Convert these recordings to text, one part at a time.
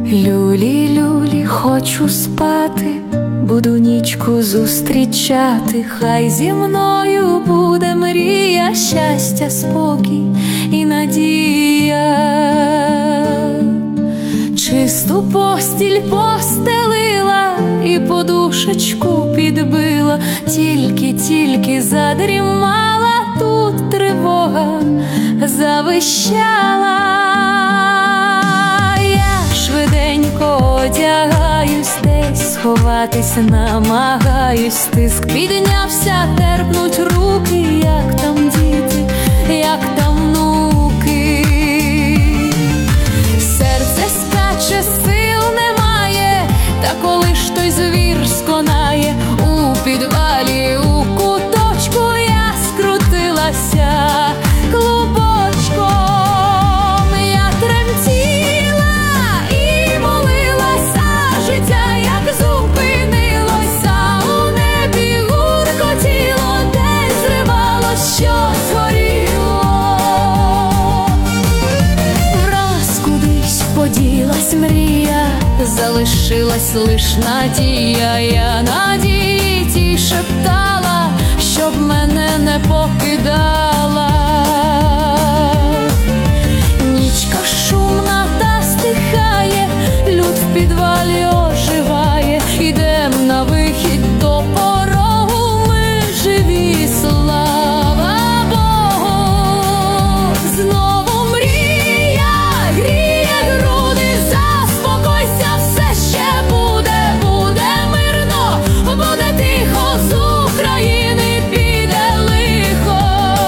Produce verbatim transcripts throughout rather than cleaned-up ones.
Люлі, люлі, хочу спати, буду нічку зустрічати. Хай зі мною буде мрія, щастя, спокій і надія. Чисту постіль постелила і подушечку підбила, тільки-тільки задрімала, тут тривога завищала. Я швиденько одягаюсь, десь сховатись намагаюсь. Тиск піднявся, терпнуть руки, як там діти, як там внуки. Серце скаче, сил немає, та коли ж той звір сконає, у підвалі, у куточку я скрутилася клубочком. Я тремтіла і молилася, життя як зупинилося, у небі гуркотіло, десь зривалось, щось горіло. Враз кудись поділась мрія, залишилась лиш надія. Я надії тій шептала, щоб мене не покидала. Нічка шумна та стихає, люд в підвалі оживає. Ідем на вихід до порогу, ми живі, слава Богу. Знову мрія гріє груди, заспокойся, все ще буде, буде мирно, буде тихо, з України піде лихо.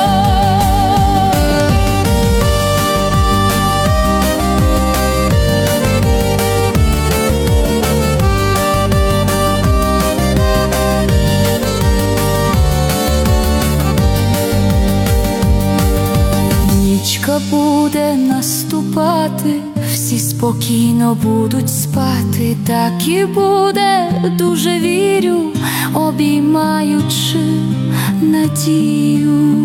Нічка буде наступати, всі спокійно будуть спати. Так і буде, дуже вірю, обіймаючи надію.